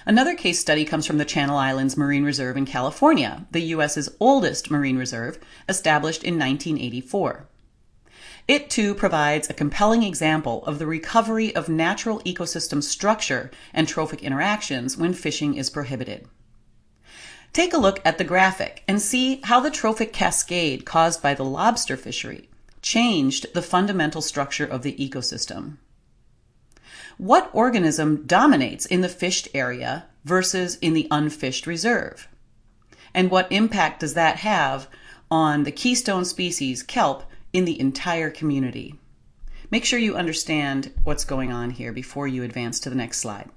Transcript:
Another case study comes from the Channel Islands Marine Reserve in California, the U.S.'s oldest marine reserve, established in 1984. It too provides a compelling example of the recovery of natural ecosystem structure and trophic interactions when fishing is prohibited. Take a look at the graphic and see how the trophic cascade caused by the lobster fishery changed the fundamental structure of the ecosystem. What organism dominates in the fished area versus in the unfished reserve? And what impact does that have on the keystone species, kelp, in the entire community? Make sure you understand what's going on here before you advance to the next slide.